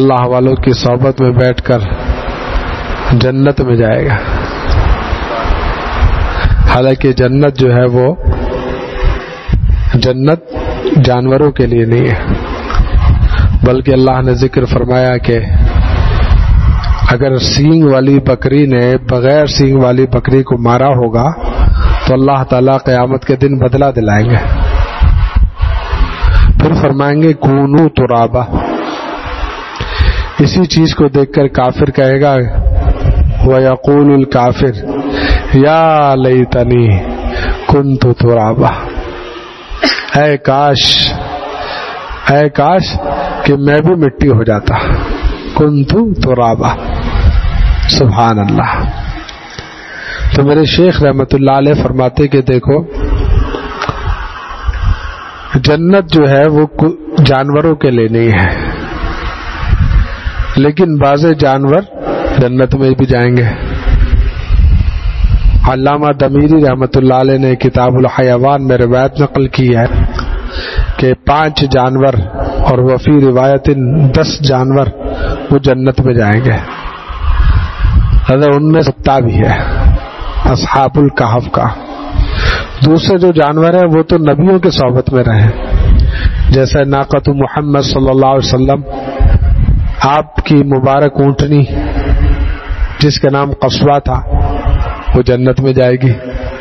اللہ والوں کی صحبت میں بیٹھ کر جنت میں جائے گا. حالانکہ جنت جو ہے وہ جنت جانوروں کے لیے نہیں ہے، بلکہ اللہ نے ذکر فرمایا کہ اگر سینگ والی بکری نے بغیر سینگ والی بکری کو مارا ہوگا تو اللہ تعالیٰ قیامت کے دن بدلہ دلائیں گے. پھر فرمائیں گے کونو ترابا. اسی چیز کو دیکھ کر کافر کہے گا وَيَقُولُ الْكَافِرُ يَا لَيْتَنِي كُنْتُ تُرَابًا، اے کاش کہ میں بھی مٹی ہو جاتا. کنتو ترابا. سبحان اللہ. تو میرے شیخ رحمت اللہ علیہ فرماتے کہ دیکھو جنت جو ہے وہ جانوروں کے لیے نہیں ہے، لیکن بعض جانور جنت میں بھی جائیں گے. علامہ دمیری رحمت اللہ علیہ نے کتاب الحیوان میں روایت نقل کی ہے کہ 5 جانور اور وفی روایت 10 جانور وہ جنت میں جائیں گے. ان میں کتا بھی ہے اصحاب الکہف کا. دوسرے جو جانور ہیں وہ تو نبیوں کے صحبت میں رہے، جیسے ناقۃ محمد صلی اللہ علیہ وسلم، آپ کی مبارک اونٹنی جس کا نام قصوہ تھا وہ جنت میں جائے گی.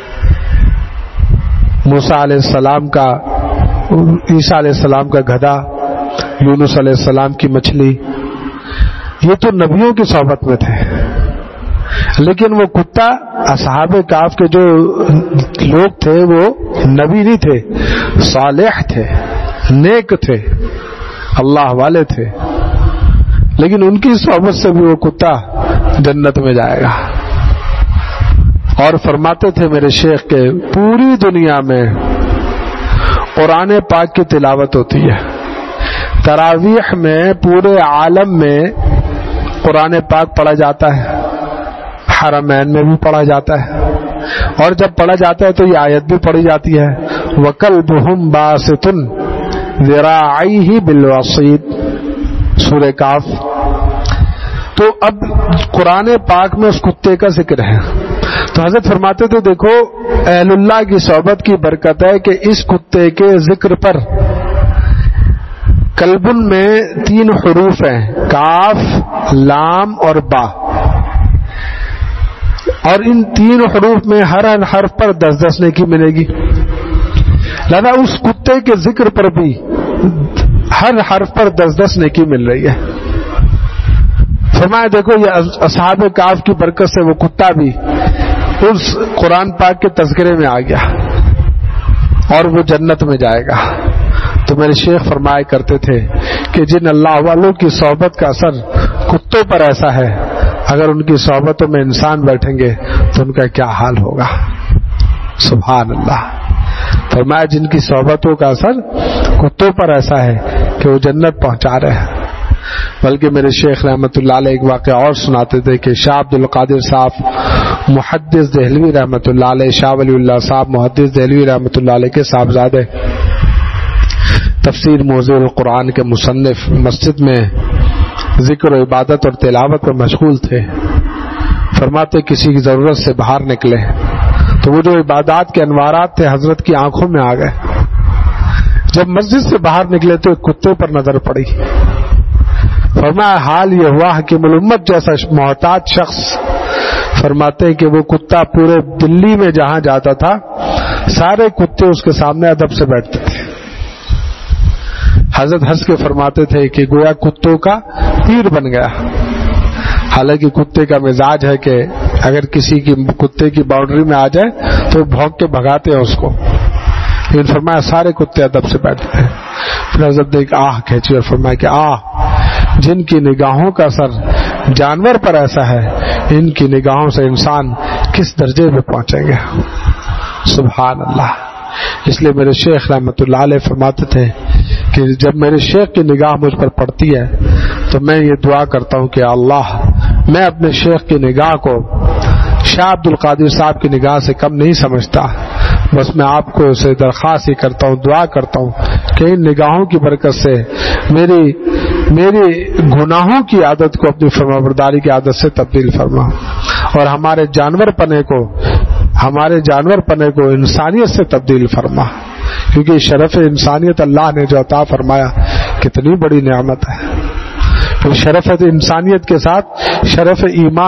موسیٰ علیہ السلام کا، عیسیٰ علیہ السلام کا گدھا، یونس علیہ السلام کی مچھلی، یہ تو نبیوں کی صحبت میں تھے. لیکن وہ کتا اصحاب کہف کے جو لوگ تھے وہ نبی نہیں تھے، صالح تھے، نیک تھے، اللہ والے تھے، لیکن ان کی صحبت سے بھی وہ کتا جنت میں جائے گا. اور فرماتے تھے میرے شیخ کہ پوری دنیا میں قرآن پاک کی تلاوت ہوتی ہے، تراویح میں پورے عالم میں قرآن پاک پڑھا جاتا ہے، حرمین میں بھی پڑھا جاتا ہے، اور جب پڑھا جاتا ہے تو یہ آیت بھی پڑھی جاتی ہے وَكَلْبُهُمْ بَاسِطٌ ذِرَاعَيْهِ بِالْوَصِيدِ، سورہ کاف. تو اب قرآن پاک میں اس کتے کا ذکر ہے. تو حضرت فرماتے تھے دیکھو اہل اللہ کی صحبت کی برکت ہے کہ اس کتے کے ذکر پر کلبن میں 3 حروف ہیں، کاف، لام اور با، اور ان 3 حروف میں ہر حرف پر 10 نیکی ملے گی. لہذا اس کتے کے ذکر پر بھی ہر حرف پر 10 نیکی مل رہی ہے. فرمایا دیکھو یہ اصحاب کہف کی برکت سے وہ کتا بھی اس قرآن پاک کے تذکرے میں آ گیا اور وہ جنت میں جائے گا. تو میرے شیخ فرمایا کرتے تھے کہ جن اللہ والوں کی صحبت کا اثر کتوں پر ایسا ہے، اگر ان کی صحبتوں میں انسان بیٹھیں گے تو ان کا کیا حال ہوگا. سبحان اللہ. فرمایا جن کی صحبتوں کا اثر کتوں پر ایسا ہے کہ وہ جنت پہنچا رہے ہیں. بلکہ میرے شیخ رحمت اللہ علیہ ایک واقعہ اور سناتے تھے کہ شاہ عبد القادر صاحب محدث دہلوی رحمت اللہ علیہ، شاہ ولی اللہ صاحب محدث دہلوی رحمت اللہ علیہ کے صاحبزادے، تفسیر موضوع القرآن کے مصنف، مسجد میں ذکر و عبادت اور تلاوت پر مشغول تھے. فرماتے کسی کی ضرورت سے باہر نکلے تو وہ جو عبادات کے انوارات تھے حضرت کی آنکھوں میں آ گئے. جب مسجد سے باہر نکلے تو ایک کتے پر نظر پڑی. فرمایا حال یہ ہوا حکیم الامت جیسا محتاط شخص، فرماتے کہ وہ کتا پورے دلی میں جہاں جاتا تھا سارے کتے اس کے سامنے ادب سے بیٹھتے تھے. حضرت ہنس کے فرماتے تھے کہ گویا کتوں کا پیر بن گیا. حالانکہ کتے کا مزاج ہے کہ اگر کسی کی کتے کی باؤنڈری میں آ جائے تو بھونک کے بھگاتے ہیں اس کو، لیکن فرمایا سارے کتے ادب سے بیٹھتے ہیں. پھر حضرت نے ایک آہ کھینچی اور فرمایا کہ جن کی نگاہوں کا اثر جانور پر ایسا ہے، ان کی نگاہوں سے انسان کس درجے پہ پہنچیں گے. سبحان اللہ. اس لیے میرے شیخ رحمت اللہ علیہ فرماتے تھے کہ جب میرے شیخ کی نگاہ مجھ پر پڑتی ہے تو میں یہ دعا کرتا ہوں کہ اللہ میں اپنے شیخ کی نگاہ کو شاہ عبد القادر صاحب کی نگاہ سے کم نہیں سمجھتا، بس میں آپ کو اسے درخواست ہی کرتا ہوں، دعا کرتا ہوں کہ ان نگاہوں کی برکت سے میری میری گناہوں کی عادت کو اپنی فرمانبرداری کی عادت سے تبدیل فرما، اور ہمارے جانور پنے کو انسانیت سے تبدیل فرما، کیونکہ شرف انسانیت اللہ نے جو عطا فرمایا کتنی بڑی نعمت ہے۔ پھر شرف انسانیت کے ساتھ شرف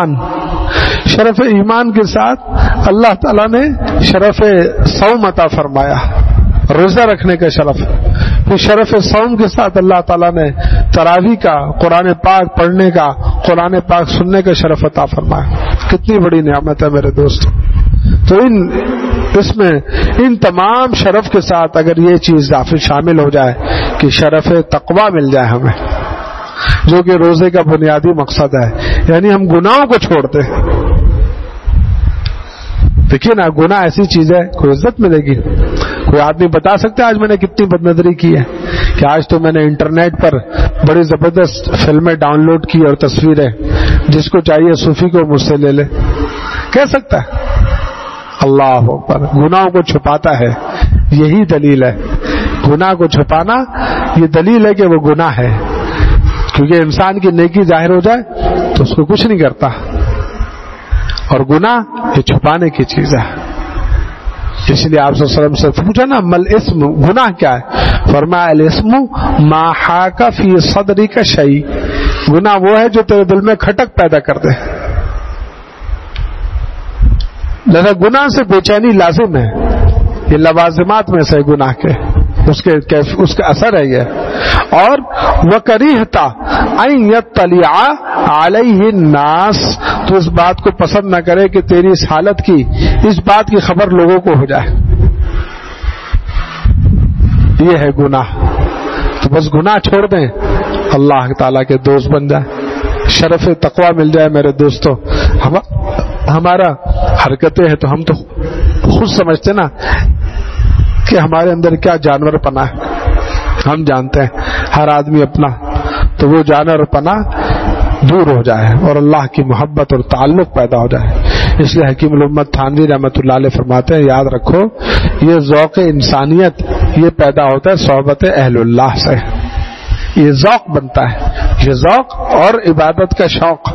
ایمان کے ساتھ اللہ تعالیٰ نے شرف صوم عطا فرمایا، روزہ رکھنے کا شرف۔ پھر شرف صوم کے ساتھ اللہ تعالیٰ نے تراویح کا، قرآن پاک پڑھنے کا، قرآن پاک سننے کا شرف عطا فرمایا۔ کتنی بڑی نعمت ہے میرے دوست۔ تو اس میں ان تمام شرف کے ساتھ اگر یہ چیز شامل ہو جائے کہ شرف تقویٰ مل جائے ہمیں، جو کہ روزے کا بنیادی مقصد ہے، یعنی ہم گناہوں کو چھوڑتے ہیں۔ دیکھیے نا، گناہ ایسی چیز ہے، کوئی عزت ملے گی؟ کوئی آدمی بتا سکتا ہے آج میں نے کتنی بدنظری کی ہے، کہ آج تو میں نے انٹرنیٹ پر بڑی زبردست فلمیں ڈاؤن لوڈ کی اور تصویریں، جس کو چاہیے صوفی کو مجھ سے لے لے؟ کہہ سکتا ہے؟ اللہ اکبر۔ گناہوں کو چھپاتا ہے، یہی دلیل ہے۔ گناہ کو چھپانا یہ دلیل ہے کہ وہ گناہ ہے، کیونکہ انسان کی نیکی ظاہر ہو جائے تو اس کو کچھ نہیں کرتا، اور گناہ یہ چھپانے کی چیز ہے۔ اس لیے آپ صلی اللہ علیہ وسلم سے پوچھا نا، مل اسم، گناہ کیا ہے؟ فرمایا الاسم ما حاک فی صدرک شیء، گناہ وہ ہے جو تیرے دل میں کھٹک پیدا کر دے۔ لہذا گناہ سے بے چینی لازم ہے، یہ لوازمات میں سے گناہ کے اس کا اثر ہے یہ۔ اور وَكَرِهْتَ أَن يَطَّلِعَ عَلَيْهِ النَّاسُ، تو اس بات کو پسند نہ کرے کہ تیری اس حالت کی، اس بات کی خبر لوگوں کو ہو جائے، یہ ہے گناہ۔ تو بس گناہ چھوڑ دیں، اللہ تعالیٰ کے دوست بن جائے، شرف تقویٰ مل جائے۔ میرے دوستو، ہمارا حرکتیں ہیں تو ہم تو خود سمجھتے نا کہ ہمارے اندر کیا جانور پنا ہے، ہم جانتے ہیں ہر آدمی اپنا، تو وہ جانور پنا دور ہو جائے اور اللہ کی محبت اور تعلق پیدا ہو جائے۔ اس لیے حکیم الامت تھانوی رحمۃ اللہ علیہ فرماتے ہیں، یاد رکھو یہ ذوق انسانیت یہ پیدا ہوتا ہے صحبت اہل اللہ سے، یہ ذوق بنتا ہے، یہ ذوق اور عبادت کا شوق،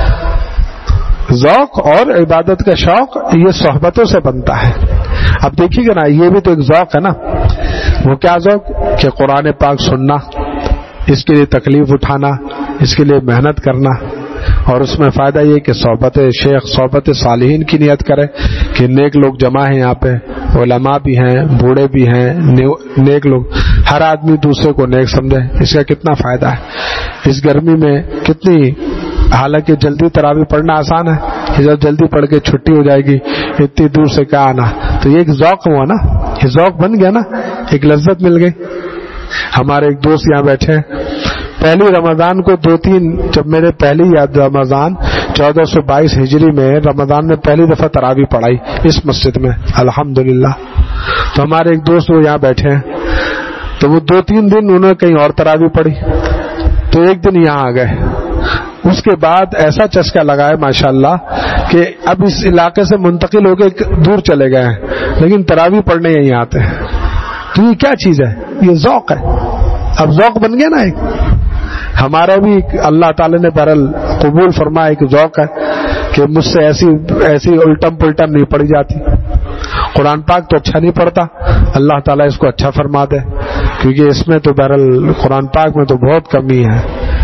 ذوق اور عبادت کا شوق یہ صحبتوں سے بنتا ہے۔ اب دیکھیے گا نا، یہ بھی تو ایک ذوق ہے نا، وہ کیا ذوق کہ قرآن پاک سننا، اس کے لیے تکلیف اٹھانا، اس کے لیے محنت کرنا، اور اس میں فائدہ یہ کہ صحبت شیخ، صحبت صالحین کی نیت کرے کہ نیک لوگ جمع ہیں یہاں پہ، علماء بھی ہیں، بوڑھے بھی ہیں، نیک لوگ، ہر آدمی دوسرے کو نیک سمجھے، اس کا کتنا فائدہ ہے۔ اس گرمی میں کتنی، حالانکہ جلدی تراویح پڑھنا آسان ہے، جب جلدی پڑھ کے چھٹی ہو جائے گی، اتنی دور سے کیا آنا، تو یہ ایک ذوق ہوا نا، یہ ذوق بن گیا نا، ایک لذت مل گئی۔ ہمارے ایک دوست یہاں بیٹھے ہیں، پہلی رمضان کو جب میرے پہلی یاد رمضان 1422 ہجری میں رمضان میں پہلی دفعہ تراویح پڑھائی اس مسجد میں الحمدللہ، تو ہمارے ایک دوست وہ یہاں بیٹھے ہیں، تو وہ 2-3 دن انہوں نے کہیں اور تراویح پڑھی، تو ایک دن یہاں آ گئے، اس کے بعد ایسا چسکا لگا ہے ماشاءاللہ کہ اب اس علاقے سے منتقل ہو کے دور چلے گئے ہیں، لیکن تراویح پڑھنے یہیں آتے ہیں۔ تو یہ کیا چیز ہے؟ یہ ذوق ہے، اب ذوق بن گیا نا ایک، ہمارا بھی اللہ تعالی نے بہرحال قبول فرمایا، ایک ذوق ہے کہ مجھ سے ایسی الٹم پلٹم نہیں پڑی جاتی، قرآن پاک تو اچھا نہیں پڑھتا، اللہ تعالیٰ اس کو اچھا فرما دے، کیونکہ اس میں تو بہرحال قرآن پاک میں تو بہت کمی ہے،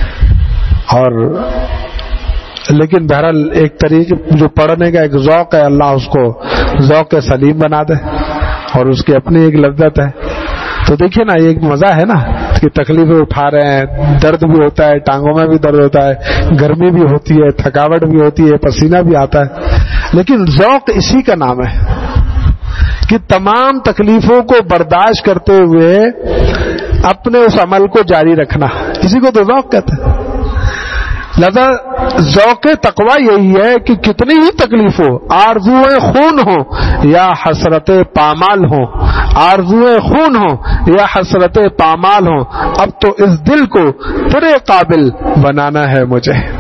اور لیکن بہرحال ایک طریقے جو پڑھنے کا ایک ذوق ہے، اللہ اس کو ذوق سلیم بنا دے، اور اس کی اپنی ایک لذت ہے۔ تو دیکھیے نا، یہ ایک مزہ ہے نا کہ تکلیفیں اٹھا رہے ہیں، درد بھی ہوتا ہے، ٹانگوں میں بھی درد ہوتا ہے، گرمی بھی ہوتی ہے، تھکاوٹ بھی ہوتی ہے، پسینہ بھی آتا ہے، لیکن ذوق اسی کا نام ہے کہ تمام تکلیفوں کو برداشت کرتے ہوئے اپنے اس عمل کو جاری رکھنا، اسی کو تو ذوق کہتے ہیں۔ لہذا ذوق تقویٰ یہی ہے کہ کتنی ہی تکلیف ہو، آرزوئے خون ہو یا حسرت پامال ہو، آرزوئے خون ہو یا حسرت پامال ہو، اب تو اس دل کو تیرے قابل بنانا ہے مجھے،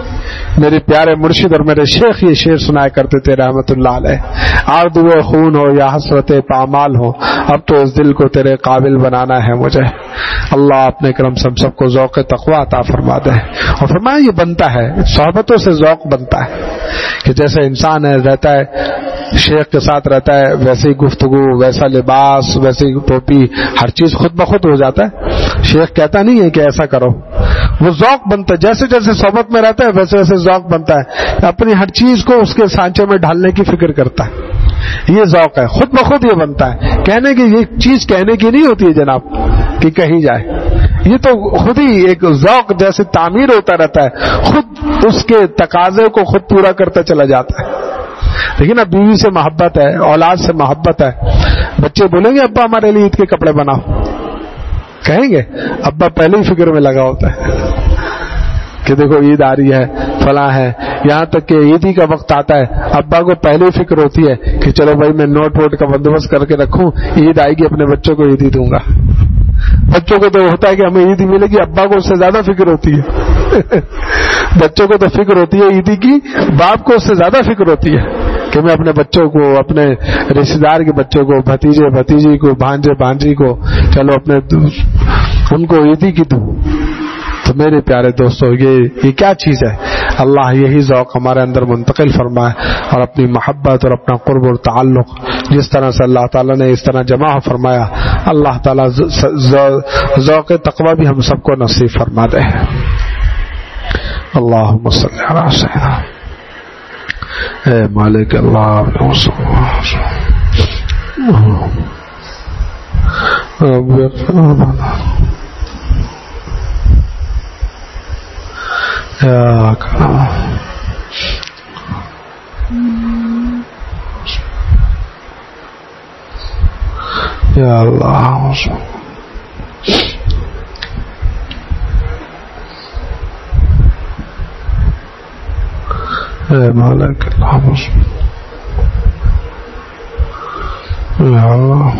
میرے پیارے مرشد اور میرے شیخ یہ شعر سنایا کرتے تھے رحمت اللہ علیہ، آردو خون ہو یا حسرت پامال ہو، اب تو اس دل کو تیرے قابل بنانا ہے مجھے۔ اللہ اپنے کرم سے ہم سب کو ذوق تقویٰ عطا فرما دے، اور فرمایا یہ بنتا ہے، صحبتوں سے ذوق بنتا ہے کہ جیسے انسان ہے رہتا ہے شیخ کے ساتھ رہتا ہے، ویسے ہی گفتگو، ویسا لباس، ویسے ہی ٹوپی، ہر چیز خود بخود ہو جاتا ہے۔ شیخ کہتا نہیں ہے کہ ایسا کرو، وہ ذوق بنتا ہے، جیسے جیسے صحبت میں رہتا ہے ویسے ویسے ذوق بنتا ہے، اپنی ہر چیز کو اس کے سانچے میں ڈھالنے کی فکر کرتا ہے، یہ ذوق ہے، خود بخود یہ بنتا ہے۔ کہنے کی یہ چیز کہنے کی نہیں ہوتی ہے جناب کہ کہی جائے، یہ تو خود ہی ایک ذوق جیسے تعمیر ہوتا رہتا ہے، خود اس کے تقاضے کو خود پورا کرتا چلا جاتا ہے۔ لیکن اب بیوی سے محبت ہے، اولاد سے محبت ہے، بچے بولیں گے ابا ہمارے لیے عید کے کپڑے بناؤ، کہیں گے؟ ابا پہلے ہی فکر میں لگا ہوتا ہے کہ دیکھو عید آ رہی ہے، فلاں ہے، یہاں تک کہ عیدی کا وقت آتا ہے ابا کو پہلے ہی فکر ہوتی ہے کہ چلو بھائی میں نوٹ ووٹ کا بندوبست کر کے رکھوں، عید آئے گی اپنے بچوں کو عیدی دوں گا۔ بچوں کو تو ہوتا ہے کہ ہمیں عیدی ملے گی، ابا کو اس سے زیادہ فکر ہوتی ہے بچوں کو تو فکر ہوتی ہے عیدی کی، باپ کو اس سے زیادہ فکر ہوتی ہے کہ میں اپنے بچوں کو، اپنے رشتے دار کے بچوں کو، بھتیجے بھتیجی کو، بھانجے بھانجی کو، چلو اپنے ان کو عیدی کی دوں۔ تو میرے پیارے دوستو یہ کیا چیز ہے؟ اللہ یہی ذوق ہمارے اندر منتقل فرمائے، اور اپنی محبت اور اپنا قرب اور تعلق جس طرح سے اللہ تعالیٰ نے اس طرح جمع فرمایا، اللہ تعالیٰ ذوق تقویٰ بھی ہم سب کو نصیب فرما دے۔ اللہم صلی علی سیدنا اے مالک اللہ یا اللہ اے مالک اللہ یا اللہ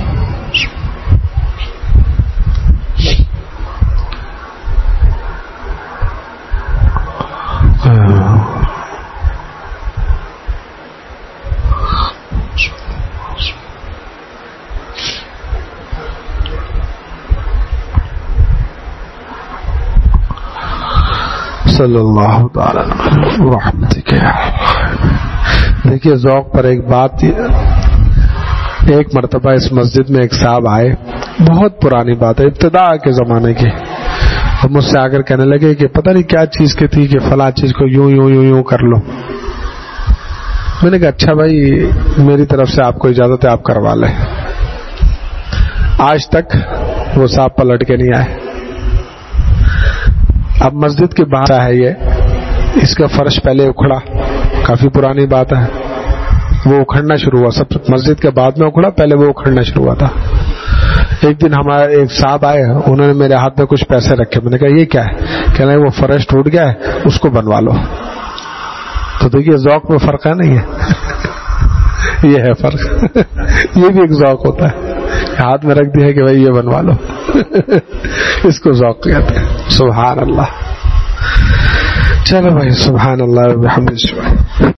صلی اللہ تعالی رحمتک۔ دیکھیے ذوق پر ایک بات، ایک مرتبہ اس مسجد میں ایک صاحب آئے، بہت پرانی بات ہے، ابتدا کے زمانے کی، اور مجھ سے آ کر کہنے لگے کہ پتہ نہیں کیا چیز کی تھی کہ فلاں چیز کو یوں یوں یوں یوں کر لو۔ میں نے کہا اچھا بھائی میری طرف سے آپ کو اجازت ہے، آپ کروا لیں۔ آج تک وہ صاحب پلٹ کے نہیں آئے۔ اب مسجد کے باہر ہے یہ، اس کا فرش پہلے اکھڑا، کافی پرانی بات ہے، وہ اکھڑنا شروع ہوا، سب مسجد کے بعد میں اکھڑا، پہلے وہ اکھڑنا شروع ہوا تھا۔ ایک دن ہمارے ایک صاحب آئے، انہوں نے میرے ہاتھ میں کچھ پیسے رکھے، میں نے کہا یہ کیا ہے؟ کہنے وہ فرش ٹوٹ گیا ہے، اس کو بنوا لو۔ تو دیکھیے ذوق میں فرق ہے نہیں ہے، یہ ہے فرق یہ بھی ایک ذوق ہوتا ہے، ہاتھ میں رکھ دیا کہ بھائی یہ بنوا لو اس کو ذوق کہتے ہیں۔ سبحان اللہ۔ چلو بھائی سبحان اللہ وبحمدہ۔